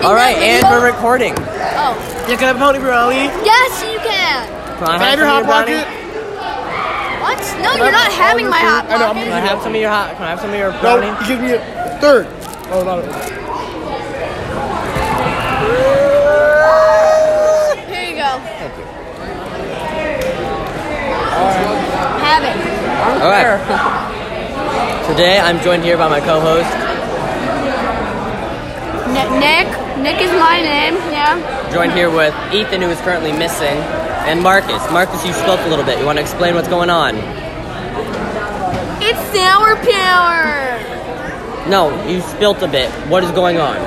All right, and we're recording. Oh. Yeah, can I have a pony brownie? Yes, you can. Can I have your Hot Pocket? What? No, you're not having my Hot I know, Pocket. I'm Can I have some of your Can I have some of your brownie? No, you give me a third. Oh, not a Here you go. Thank you. Have it. All right. Today I'm joined here by my co-host. Nick. Nick is my name. Yeah. Joined here with Ethan, who is currently missing, and Marcus. Marcus, you spoke a little bit. You want to explain what's going on? It's Sour Power. No, you spilt a bit. What is going on?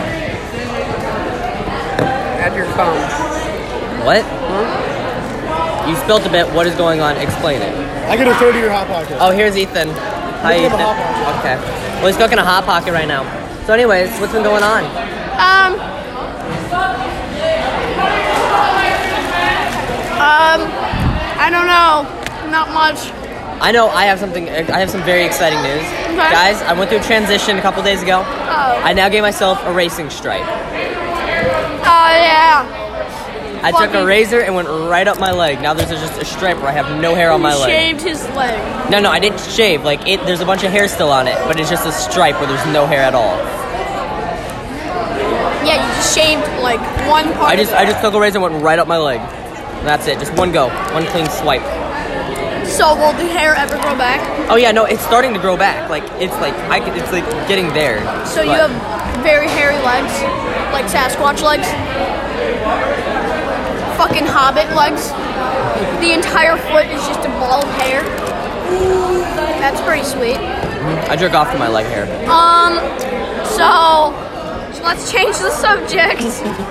At your phone. What? You spilt a bit. What is going on? Explain it. I get a third of your Hot Pocket. Oh, here's Ethan. Hi, Look at Ethan. the Hot Pocket. Okay. Well, he's cooking a Hot Pocket right now. So anyways, what's been going on? I don't know. Not much. I know I have something. I have some very exciting news. Okay. Guys, I went through a transition a couple days ago. Oh. I now gave myself a racing stripe. Oh, yeah. I took a razor and went right up my leg. Now there's just a stripe where I have no hair on my He leg. shaved his leg. No, I didn't shave. Like it, there's a bunch of hair still on it, but it's just a stripe where there's no hair at all. Yeah, you just shaved like one part. I just took a razor and went right up my leg. And that's it. Just one go, one clean swipe. So will the hair ever grow back? Oh yeah, no, it's starting to grow back. Like it's like it's like getting there. So you But- have very hairy legs, like Sasquatch legs. Fucking Hobbit legs. The entire foot is just a ball of hair. That's pretty sweet. I jerk off to my leg hair. So let's change the subject.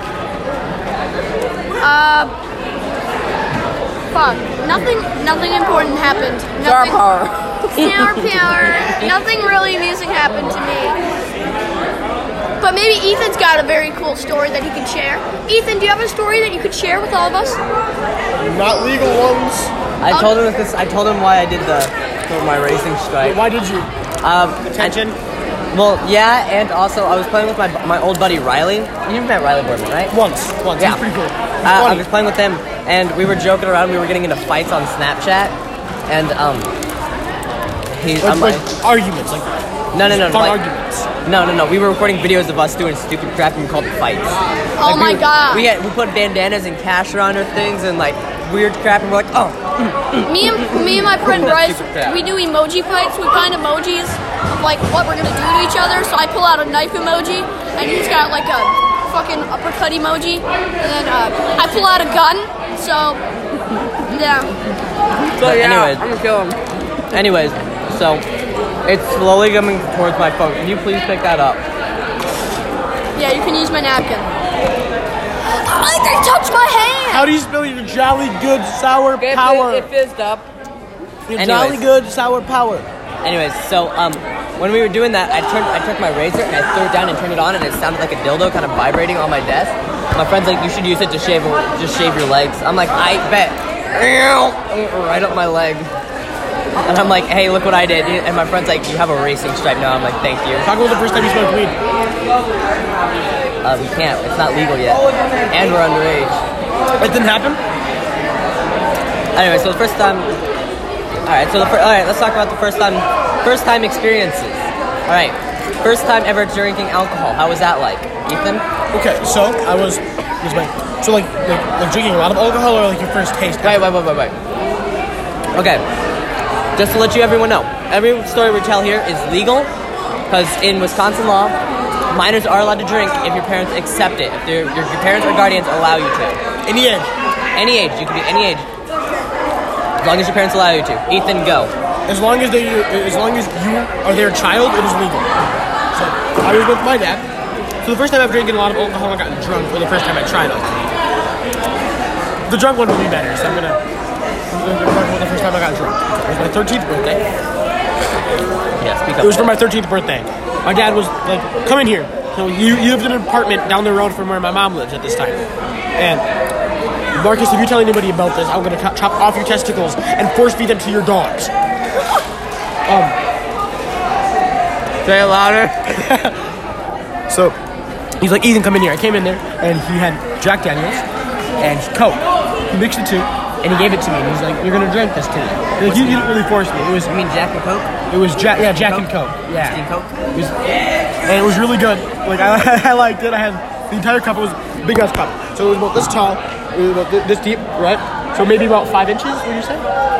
Fuck. Nothing important happened. Sour Nothing. Power. Sour Power. Nothing really amusing happened to me. But maybe Ethan's got a very cool story that he can share. Ethan, do you have a story that you could share with all of us? Not legal ones. I told him this. I told him why I did for my racing stripe. Why did you? Attention? Well, yeah, and also I was playing with my old buddy Riley. You've met Riley Boardman, right? Once. Yeah. He's pretty cool. I was playing with him, and we were joking around. We were getting into fights on Snapchat, and I'm like like, arguments, like no, fun like, arguments. no. We were recording videos of us doing stupid crap, and we called it fights. Oh my god. We put bandanas and cash around our things and like weird crap, and we're like, oh. Me and my friend That's Bryce, super crap. we do emoji fights. We find emojis of like what we're gonna do to each other. So I pull out a knife emoji, and he's got like a fucking uppercut emoji, and then I pull out a gun. So yeah. So yeah, anyways. I'm gonna kill him. Anyways, so it's slowly coming towards my phone. Can you please pick that up? Yeah, you can use my napkin. They touched my hand. How do you spell your Jolly Good Sour Power? It fizzed up. Your Anyways. Jolly Good Sour Power. Anyways, so when we were doing that, I took my razor and I threw it down and turned it on, and it sounded like a dildo kind of vibrating on my desk. My friend's like, you should use it to shave your legs. I'm like, I bet. Right up my leg. And I'm like, hey, look what I did. And my friend's like, you have a racing stripe now. I'm like, thank you. Talk about the first time you smoked weed. We can't. It's not legal yet. And we're underage. It didn't happen? Anyway, so the first time. Alright, let's talk about the first time experiences. Alright, first time ever drinking alcohol. How was that like? Ethan? Okay, so I was like drinking a lot of alcohol or like your first taste? Wait. Okay, just to let everyone know, every story we tell here is legal, because in Wisconsin law, minors are allowed to drink if your parents accept it. If your parents or guardians allow you to. Any age. Any age, you can be any age. As long as your parents allow you to. Ethan, go. As long as you are their child, it is legal. So I was with my dad. So the first time I've drinking a lot of alcohol, I got drunk. For the first time I tried alcohol. The drunk one will be better. So I'm gonna talk about the first time I got drunk. It was my 13th birthday. Yeah, speak up. It was for my 13th birthday. My dad was like, "Come in here." So you lived in an apartment down the road from where my mom lives at this time. And Marcus, if you tell anybody about this, I'm gonna chop off your testicles and force feed them to your dogs. Say it louder. So He's like, Ethan, come in here. I came in there, and he had Jack Daniels and Coke. He mixed the two, and he gave it to me. And he's like, you're gonna drink this tonight. Like, he didn't really force me. It was You mean Jack and Coke? It was Jack and Coke. Yeah. Steam Coke? And it was really good. Like I liked it. I had the entire cup. It was a big ass cup. So it was about this tall. It was about this deep, right? So maybe about 5 inches. Would you say?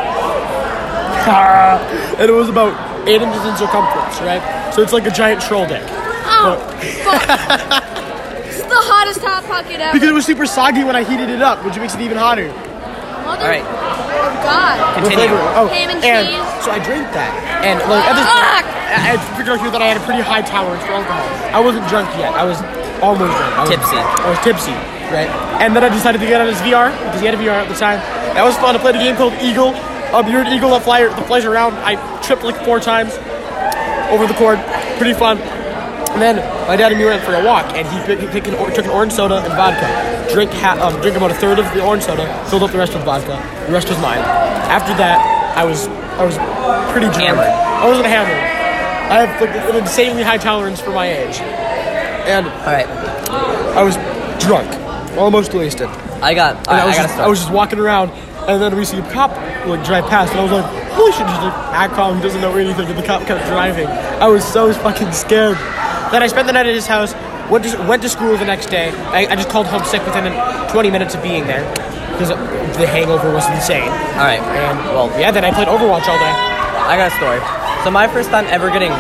And it was about 8 inches in circumference, right? So it's like a giant troll dick. Oh, fuck. It's the hottest hot pocket ever. Because it was super soggy when I heated it up, which makes it even hotter. Mother All right. of God. Continue. Ham and cheese. So I drank that, and like at this Fuck! I figured out that I had a pretty high tolerance for alcohol. I wasn't drunk yet. I was almost drunk. I was tipsy, right? And then I decided to get on his VR because he had a VR at the time. That was fun. I played a game called Eagle. You're an eagle that flies around. I tripped like 4 times over the cord. Pretty fun. And then my dad and me went for a walk, and he took an orange soda and vodka. Drink about a third of the orange soda, filled up the rest with vodka. The rest was mine. After that, I was pretty drunk. Hammered. I wasn't hammered. I have like an insanely high tolerance for my age, and All right. I was drunk, almost wasted. I got a I was just walking around, and then we see a cop like drive past, and I was like, holy shit, just like act calm, he doesn't know anything, and the cop kept driving. I was so fucking scared. Then I spent the night at his house, went to school the next day. I just called home sick within 20 minutes of being there, because the hangover was insane. All right. And well, yeah, then I played Overwatch all day. I got a story. So my first time ever getting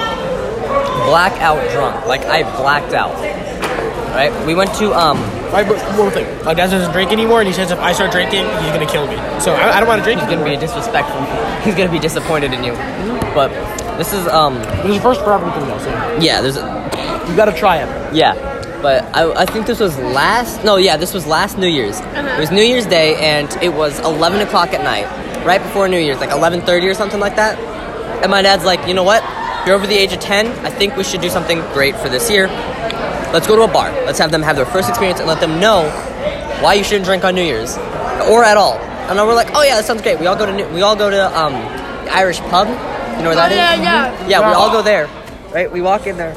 blackout drunk, like I blacked out. Right? We went to Right, but one thing, my dad doesn't drink anymore, and he says if I start drinking, he's gonna kill me. So I don't want to drink. He's gonna be disrespectful. He's gonna be disappointed in you. But this is This is first for everything though, so yeah. There's you gotta try it. yeah. But I think this was this was last New Year's. It was New Year's Day, and it was 11 o'clock at night, right before New Year's, like 11:30 or something like that. And my dad's like, you know what? You're over the age of 10. I think we should do something great for this year. Let's go to a bar. Let's have them have their first experience and let them know why you shouldn't drink on New Year's or at all. And then we're like, oh yeah, that sounds great. We all go to the Irish pub. You know where that is? Yeah, we all go there. Right? We walk in there.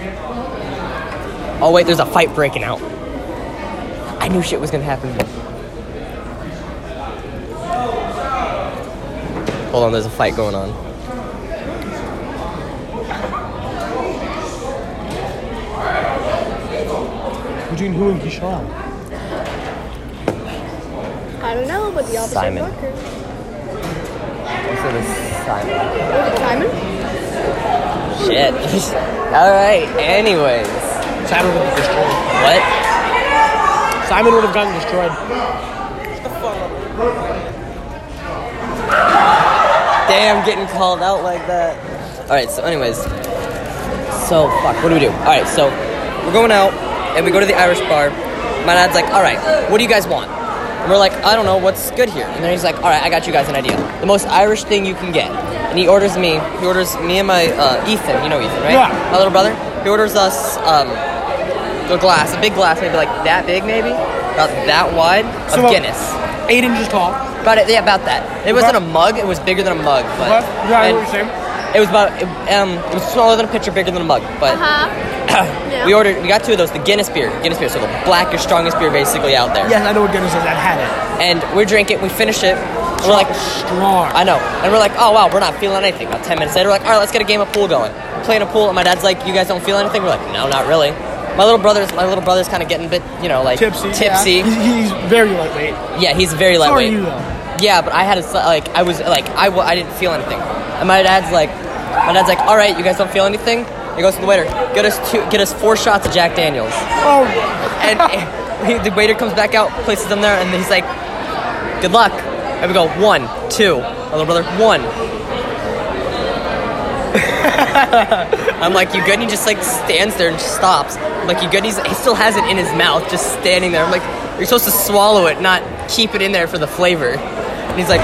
Oh wait, there's a fight breaking out. I knew shit was gonna happen. Hold on, there's a fight going on. Between who and Kishal? I don't know, but the opposite Simon. worker. This is Simon. Was it Simon? Shit. Alright, anyways. Simon would have destroyed. What? Simon would have gotten destroyed. Damn, getting called out like that. Alright, so anyways. So, fuck, what do we do? Alright, so we're going out, and we go to the Irish bar. My dad's like, alright, what do you guys want? And we're like, I don't know, what's good here? And then he's like, alright, I got you guys an idea. The most Irish thing you can get. And he orders me and my, Ethan, you know Ethan, right? Yeah. My little brother. He orders us, a big glass, maybe like that big, maybe? About that wide, So of about Guinness. 8 inches tall. About it, yeah, about that. It wasn't a mug, it was bigger than a mug, but... What? Yeah, I know and what you're saying. it was about, it was smaller than a pitcher, bigger than a mug, but... Yeah. We got 2 of those, the Guinness beer, so the blackest, strongest beer basically out there. Yes, I know what Guinness is. I've had it. And we're drinking, we finish it, and we're like, Strong. I know, and we're like, oh wow, we're not feeling anything. About 10 minutes later, we're like, alright, let's get a game of pool going. We're playing a pool, and my dad's like, you guys don't feel anything? We're like, no, not really. My little brother's kind of getting a bit, like, Tipsy. tipsy. Yeah. He's very lightweight. Yeah, he's very So are lightweight. you though? Yeah, but I had I didn't feel anything. And my dad's like, all right, you guys don't feel anything? He goes to the waiter, get us 4 shots of Jack Daniels. Oh. And the waiter comes back out, places them there, and he's like, good luck. And we go, 1, 2. My little brother, 1. I'm like, you good? And he just stands there and just stops. I'm like, you good? He still has it in his mouth, just standing there. I'm like, you're supposed to swallow it, not keep it in there for the flavor. And he's like,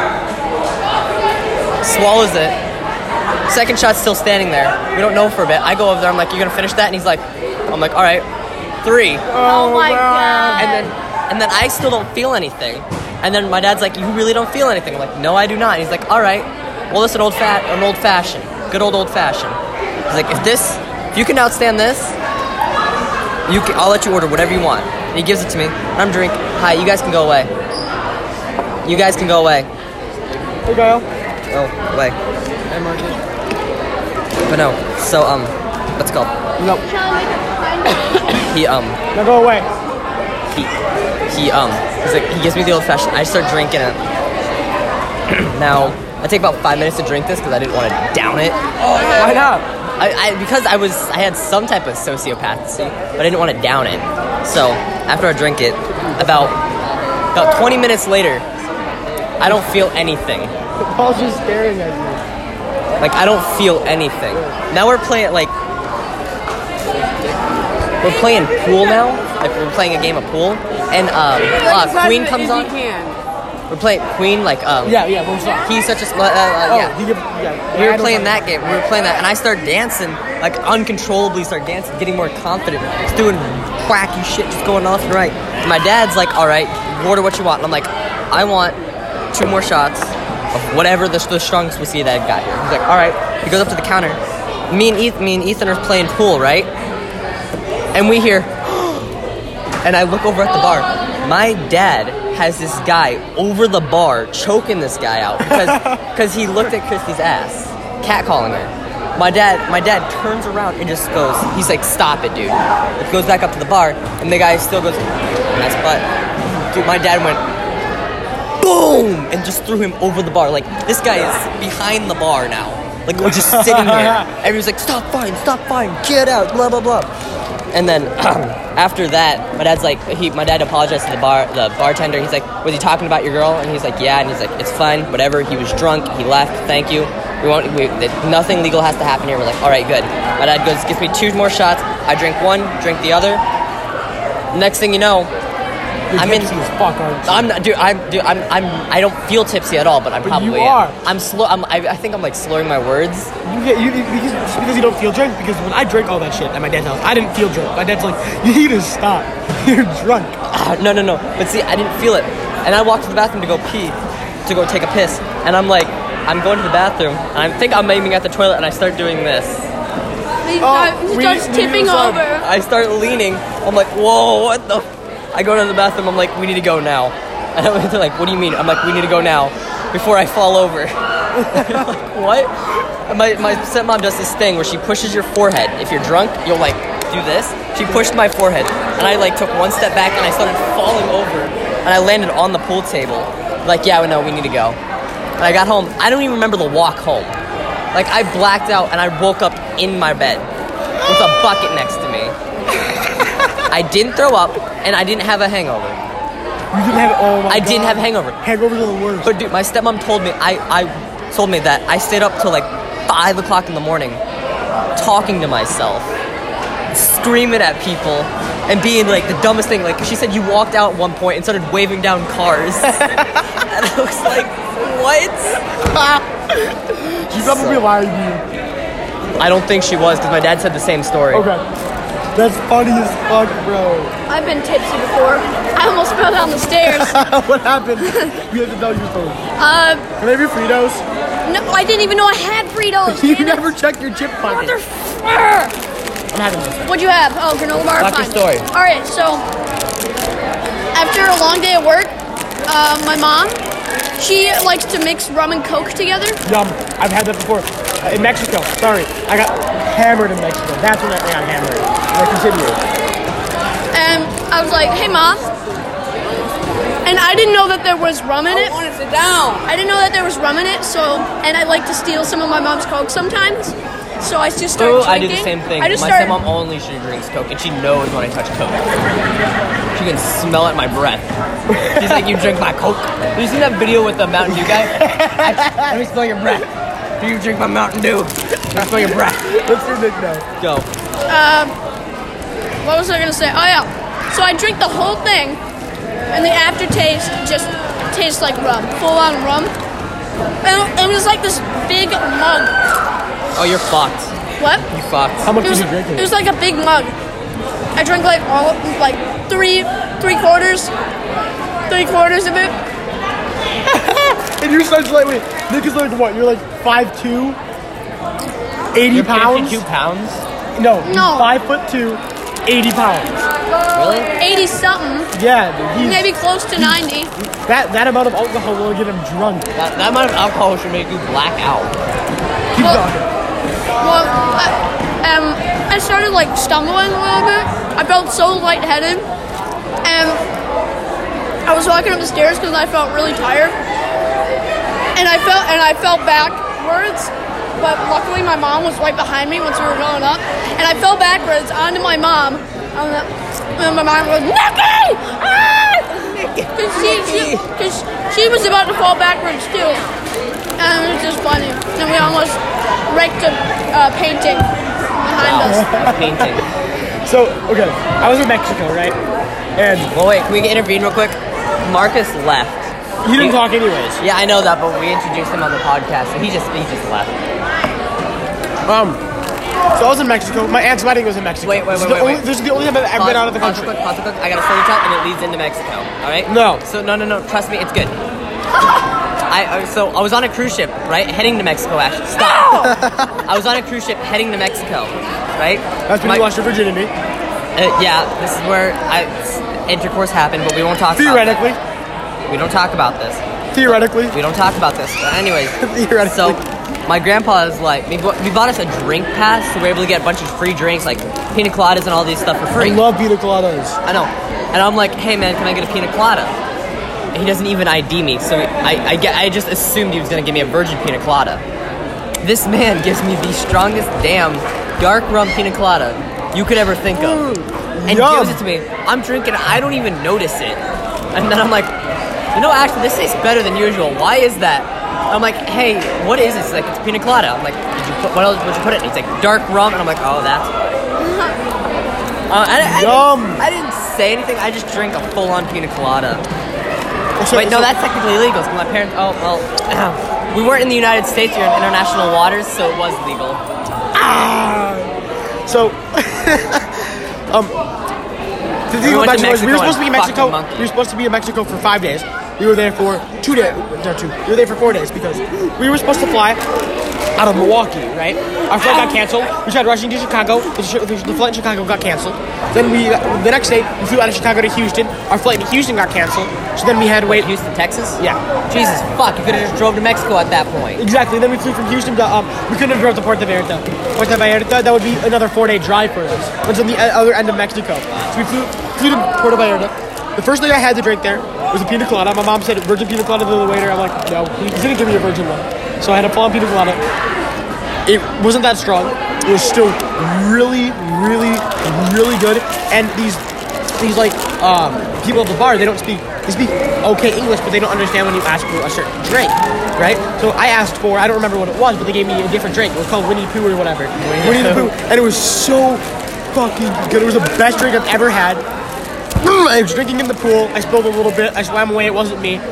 swallows it. Second shot's still standing there. We don't know for a bit. I go over there. I'm like, you gonna finish that? And he's like, I'm like, all right, 3. Oh my God. And then I still don't feel anything. And then my dad's like, you really don't feel anything? I'm like, no, I do not. And he's like, all right, well, this is an old fashioned. Good old fashioned. He's like, if you can outstand this, I'll let you order whatever you want. And he gives it to me. And I'm drinking. Hi, you guys can go away. You guys can go away. Hey, Kyle. Oh, away. Hey, Marcus. But no, so, what's it called? No. He, Now go away. he's like, he gives me the old fashioned. I start drinking it. Now, I take about 5 minutes to drink this because I didn't want to down it. Why not? Because I had some type of sociopathy, but I didn't want to down it. So after I drink it, about 20 minutes later, I don't feel anything. Paul's just staring at you. Like I don't feel anything. Now we're playing pool now. Like we're playing a game of pool, and Queen comes on. We're playing Queen, like Yeah, we're sorry. he's such a Yeah. we were playing that game. We were playing that, and I start dancing, like uncontrollably start dancing, getting more confident, just doing wacky shit, just going left and right. And my dad's like, "All right, order what you want." And I'm like, "I want 2 more shots of whatever the strongest whiskey that I got here." He's like, "All right." He goes up to the counter. Me and Ethan are playing pool, right? And we hear, and I look over at the bar. My dad has this guy over the bar choking this guy out because he looked at Christy's ass, catcalling her. My dad turns around and just goes, he's like, "Stop it, dude." It goes back up to the bar, and the guy still goes, "Nice butt." Dude, my dad went, boom, and just threw him over the bar. Like, this guy is behind the bar now. Like, we're just sitting here. Everyone's like, stop fine, get out, blah, blah, blah. And then after that, my dad apologized to the bartender. He's like, "Was he talking about your girl?" And he's like, "Yeah." And he's like, "It's fine, whatever. He was drunk. He left. Thank you. Nothing legal has to happen here." We're like, "All right, good." My dad gives me 2 more shots. I drink one, drink the other. Next thing you know, You're tipsy as fuck, aren't you? I'm not, dude. I don't feel tipsy at all, but I'm probably. you are. I'm slow. I think I'm like slurring my words. Because you don't feel drunk. Because when I drank all that shit at my dad's house, I didn't feel drunk. My dad's like, "You need to stop. You're drunk." No. But see, I didn't feel it. And I walked to the bathroom to go pee, to go take a piss. And I'm like, I'm going to the bathroom. And I think I'm aiming at the toilet, and I start doing this. He starts tipping over. I start leaning. I'm like, whoa, what the? I go to the bathroom. I'm like, we need to go now. And they're like, what do you mean? I'm like, we need to go now before I fall over. Like, what? And my stepmom does this thing where she pushes your forehead. If you're drunk, you'll like do this. She pushed my forehead, and I like took one step back, and I started falling over, and I landed on the pool table. Like, yeah, no, we need to go. And I got home. I don't even remember the walk home. Like, I blacked out, and I woke up in my bed with a bucket next to me. I didn't throw up, and I didn't have a hangover. You didn't have. Oh my God. I didn't have a hangover. Hangovers are the worst. But dude, my stepmom told me I told me that I stayed up till like 5 o'clock in the morning, talking to myself, screaming at people, and being like the dumbest thing. Like she said, you walked out at one point and started waving down cars, and I was like, what? She's probably lying to you. I don't think she was, because my dad said the same story. Okay. That's funny as fuck, bro. I've been tipsy before. I almost fell down the stairs. What happened? You have to tell your story. Can I have your Fritos? No, I didn't even know I had Fritos. You never checked your chip pocket. I'm having this. What'd you have? Oh, granola bar. What's your Fine. story? All right, so after a long day at work, my mom, she likes to mix rum and Coke together. Yum. I've had that before. In Mexico. Sorry. I got hammered in Mexico. That's when I got hammered. I continue. And I was like, "Hey, Mom." And I didn't know that there was rum in it. I want to sit down. I didn't know that there was rum in it, and I like to steal some of my mom's Coke sometimes. So I just started I drinking. do the same thing. I just My started. stepmom only she drinks Coke, and she knows when I touch Coke. She can smell it in my breath. She's like, "You drink my Coke." Have you seen that video with the Mountain Dew guy? Let me smell your breath. Do you drink my Mountain Dew? Let me smell your breath. What's your nick now? Go. What was I gonna say? Oh yeah. So I drink the whole thing, and the aftertaste just tastes like rum, full on rum. And it was like this big mug. Oh, you're fucked. What? You fucked. How much It was, did you drink? it was like a big mug. I drank like three quarters of it. And you're such like, wait, Nick is like what? You're like 5'2", 80 You're pounds? 52 pounds? No, No. 5'2", 80 pounds. Really? 80 something, Yeah, dude, he's, maybe close to 90. that amount of alcohol will get him drunk. That amount of alcohol should make you black out. Keep Well- talking. Well, I started like stumbling a little bit. I felt so lightheaded, and I was walking up the stairs because I felt really tired, and I fell backwards. But luckily, my mom was right behind me once we were going up, and I fell backwards onto my mom. And my mom goes, "Nikki!" Because she was about to fall backwards too, and it was just funny. And we almost wrecked a painting behind us. Painting. So, okay, I was in Mexico, right? And Well, wait, can we intervene real quick? Marcus left. he didn't talk anyways. Yeah, I know that, but we introduced him on the podcast, and he just left. So I was in Mexico. My aunt's wedding was in Mexico. Wait. This is the only time I've ever been out of the country. Pause real quick. I got a story to tell, and it leads into Mexico. All right? No. So no. Trust me, it's good. So I was on a cruise ship, right, heading to Mexico. Actually, stop. I was on a cruise ship heading to Mexico, right? That's when you lost your virginity. Yeah, this is where intercourse happened, but we won't talk. Theoretically. About that. We don't talk about this. Theoretically. We don't talk about this. But anyways, Theoretically. so my grandpa is like, we bought us a drink pass, so we're able to get a bunch of free drinks, like pina coladas and all these stuff for I free. love pina coladas. I know. And I'm like, hey man, can I get a pina colada? And he doesn't even ID me, so I just assumed he was gonna give me a virgin pina colada. This man gives me the strongest damn dark rum pina colada you could ever think of. And Yum. gives it to me. I'm drinking, I don't even notice it. And then I'm like, actually this tastes better than usual. Why is that? I'm like, hey, what is this? He's like, it's pina colada. I'm like, what else would you put it in? He's like, dark rum. And I'm like, oh, that's Yum. I didn't say anything. I just drank a full-on pina colada. So- Wait, no, so- that's technically illegal. Because my parents. Oh well, we weren't in the United States. You're in international waters, so it was legal. So, the thing We went about to Mexico was we were Mexico supposed to be in and Mexico. fucked a monkey. We were supposed to be in Mexico for 5 days. We were there for 2 days. We were there for 4 days because we were supposed to fly out of Milwaukee, right? Our flight got canceled. We tried rushing to Chicago. The flight in Chicago got canceled. Then the next day, we flew out of Chicago to Houston. Our flight in Houston got canceled. So then we had to wait. Houston, Texas. Yeah. Jesus fuck! You could have just drove to Mexico at that point. Exactly. Then we flew from Houston to we couldn't have drove to Puerto Vallarta. Puerto Vallarta, that would be another 4-day drive for us. It's on the other end of Mexico. So we flew to Puerto Vallarta. The first thing I had to drink there was a pina colada. My mom said virgin pina colada to the waiter. I'm like, no, he didn't give me a virgin one. So I had a full-on pina colada. It wasn't that strong. It was still really, really, really good. And these like people at the bar, they speak okay English, but they don't understand when you ask for a certain drink, right? So I asked for, I don't remember what it was, but they gave me a different drink. It was called Winnie the Pooh or whatever. Winnie the Pooh, and it was so fucking good. It was the best drink I've ever had. I was drinking in the pool. I spilled a little bit. I swam away. It wasn't me.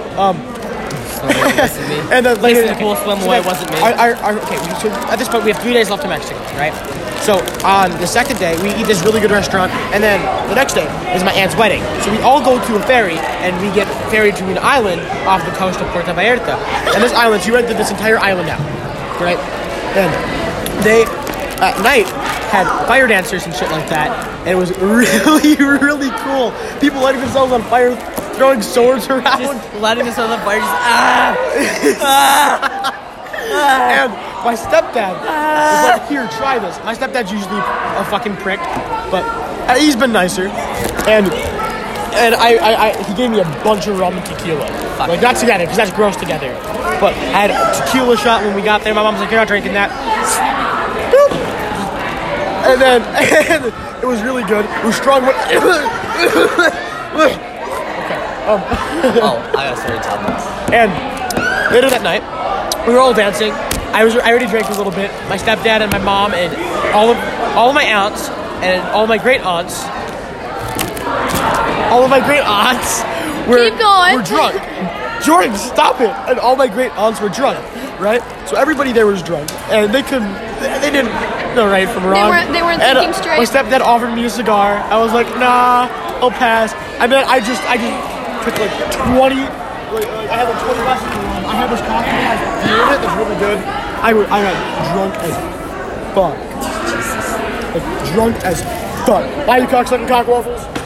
And then later, in the pool, swim away, it wasn't me. Okay, so at this point we have 3 days left to Mexico, right? So on the second day we eat this really good restaurant, and then the next day is my aunt's wedding. So we all go to a ferry, and we get ferried to an island off the coast of Puerto Vallarta. And this island, she rented this entire island out, right? And they at night had fire dancers and shit like that, and it was really, really cool. People lighting themselves on fire, throwing swords around. Just letting themselves on fire. And my stepdad was like, here, try this. My stepdad's usually a fucking prick, but he's been nicer. And he gave me a bunch of rum and tequila. Like, not together, because that's gross together. But I had a tequila shot when we got there. My mom's like, you're not drinking that. Boop. And then it was really good. It was strong, but... Oh, I got a story to tell this. And later that night, we were all dancing. I already drank a little bit. My stepdad and my mom and all of my aunts and all of my great aunts. All of my great aunts were drunk. Jordan, stop it! And all my great aunts were drunk, right? So everybody there was drunk, and they didn't know right from wrong. They weren't And, thinking straight. My stepdad offered me a cigar. I was like, nah, I'll pass. And then I just took like 20. I had like 20 glasses of rum. I had this coffee that has beer in it that's really good. I got drunk as fuck. Like drunk as Done. Bye, you cocksucking cock waffles.